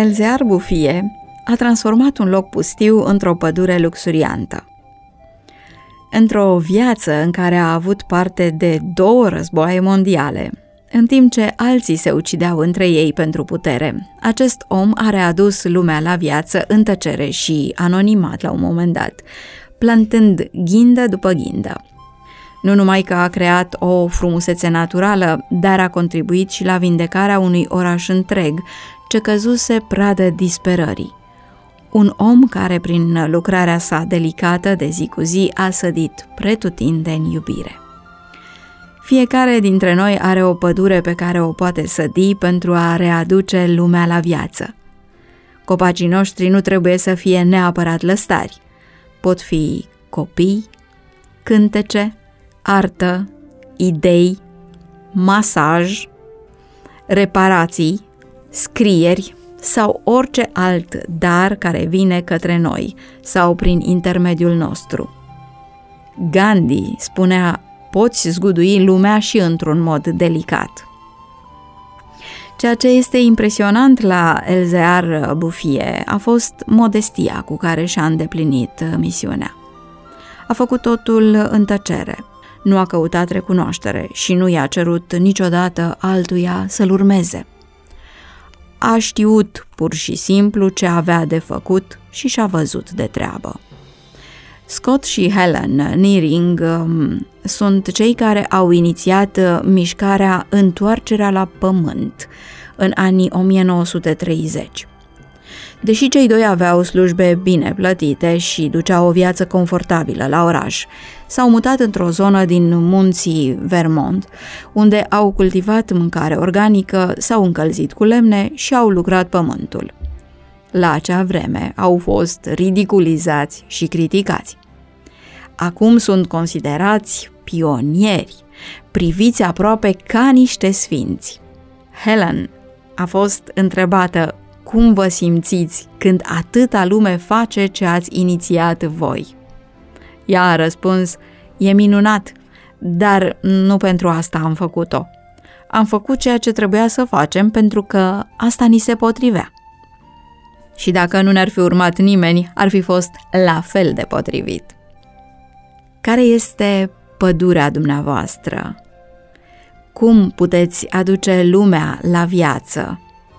Elzéar Bouffier a transformat un loc pustiu într-o pădure luxuriantă. Într-o viață în care a avut parte de 2 războaie mondiale, în timp ce alții se ucideau între ei pentru putere, acest om a readus lumea la viață în tăcere și anonimat la un moment dat, plantând ghindă după ghindă. Nu numai că a creat o frumusețe naturală, dar a contribuit și la vindecarea unui oraș întreg ce căzuse pradă disperării. Un om care, prin lucrarea sa delicată de zi cu zi, a sădit pretutindeni iubire. Fiecare dintre noi are o pădure pe care o poate sădi pentru a readuce lumea la viață. Copacii noștri nu trebuie să fie neapărat lăstari. Pot fi copii, cântece, artă, idei, masaj, reparații, scrieri sau orice alt dar care vine către noi sau prin intermediul nostru. Gandhi spunea: poți zgudui lumea și într-un mod delicat. Ceea ce este impresionant la Elzéar Bouffier a fost modestia cu care și-a îndeplinit misiunea. A făcut totul în tăcere, nu a căutat recunoaștere și nu i-a cerut niciodată altuia să-l urmeze. A știut pur și simplu ce avea de făcut și și-a văzut de treabă. Scott și Helen Nearing sunt cei care au inițiat mișcarea Întoarcerea la Pământ în anii 1930. Deși cei doi aveau slujbe bine plătite și duceau o viață confortabilă la oraș, s-au mutat într-o zonă din munții Vermont, unde au cultivat mâncare organică, s-au încălzit cu lemne și au lucrat pământul. La acea vreme au fost ridiculizați și criticați. Acum sunt considerați pionieri, priviți aproape ca niște sfinți. Helen a fost întrebată: cum vă simțiți când atâta lume face ce ați inițiat voi? Ea a răspuns: e minunat, dar nu pentru asta am făcut-o. Am făcut ceea ce trebuia să facem pentru că asta ni se potrivea. Și dacă nu ne-ar fi urmat nimeni, ar fi fost la fel de potrivit. Care este pădurea dumneavoastră? Cum puteți aduce lumea la viață?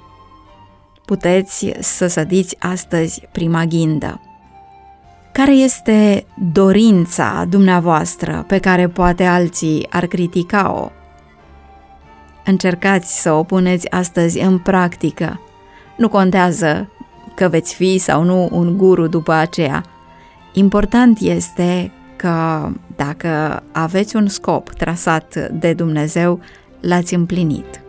Puteți să sădiți astăzi prima ghindă. Care este dorința dumneavoastră pe care poate alții ar critica-o? Încercați să o puneți astăzi în practică. Nu contează că veți fi sau nu un guru după aceea. Important este că dacă aveți un scop trasat de Dumnezeu, l-ați împlinit.